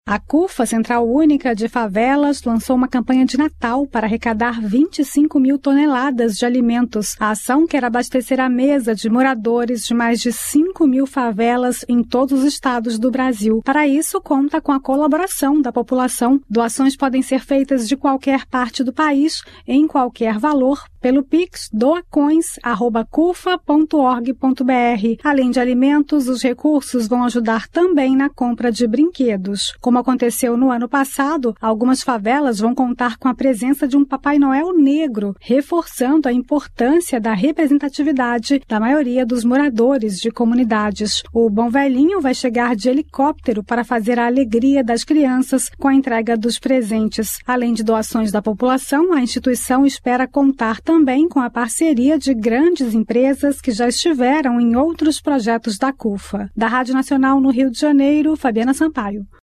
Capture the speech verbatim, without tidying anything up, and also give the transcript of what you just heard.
A CUFA, Central Única de Favelas, lançou uma campanha de Natal para arrecadar vinte e cinco mil toneladas de alimentos. A ação quer abastecer a mesa de moradores de mais de cinco mil favelas em todos os estados do Brasil. Para isso, conta com a colaboração da população. Doações podem ser feitas de qualquer parte do país, em qualquer valor, pelo Pix doacões arroba cufa ponto org ponto br. Além de alimentos, os recursos vão ajudar também na compra de brinquedos. Como aconteceu no ano passado, algumas favelas vão contar com a presença de um Papai Noel negro, reforçando a importância da representatividade da maioria dos moradores de comunidades. O Bom Velhinho vai chegar de helicóptero para fazer a alegria das crianças com a entrega dos presentes. Além de doações da população, a instituição espera contar também com a parceria de grandes empresas que já estiveram em outros projetos da CUFA. Da Rádio Nacional no Rio de Janeiro, Fabiana Sampaio.